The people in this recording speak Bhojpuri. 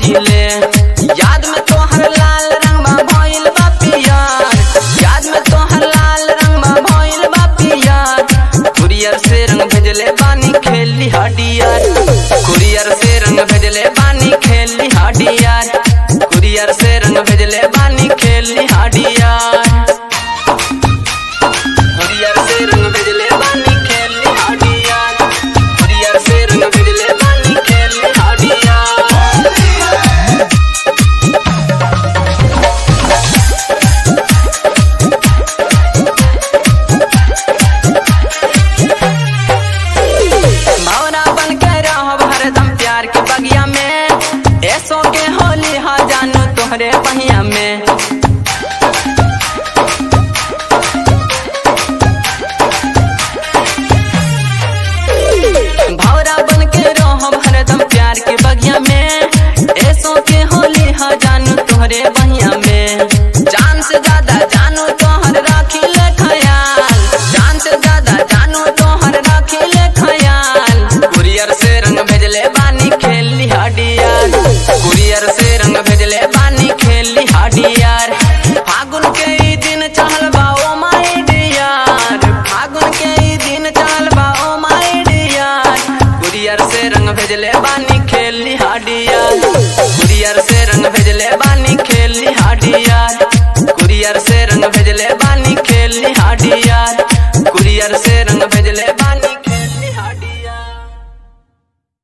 भइले। याद में तोहर लाल रंगवा भइल बा पियर, याद में तोहर लाल रंगवा भइल बा पियर। कुरियर से रंग भेजले बानी खेली हाडियर, कुरियर से रंग भेजले बानी खेली हाडियर, कुरियर से रंग भेजले बानी खेली हाडियर, कुरियर से रंग भेजले बानी खेली हाडियर, कुरियर से रंग भेजले बानी खेली हाडियर। मौना बन के रहब हरदम प्यार के बगिया में, ऐसो के होली हा जानू तोहरे पहिया में। भौरा बन के रहब हरदम प्यार के बगिया में, ऐसो के होली हा जानू तोहरे पहिया में। जान से ज्यादा जानू तोहर राखी ले खयाल, जान से ज्यादा जानू तोहर राखी ले खयाल। कुरियर से रंग भेजले बानी खेली हाडियर, कुरियर से रंग भेजले बानी खेली हाडियर। फागुन के ई दिन चहल बा ओ माय डियर, फागुन के ई दिन चहल बा ओ माय डियर। कुरियर से रंग भेजले बानी खेली हाडियर, कुरियर से रंग भेजले बानी खेली हाडियर, कुरियर से रंग भेजले बानी खेली हाडियर, कुरियर से रंग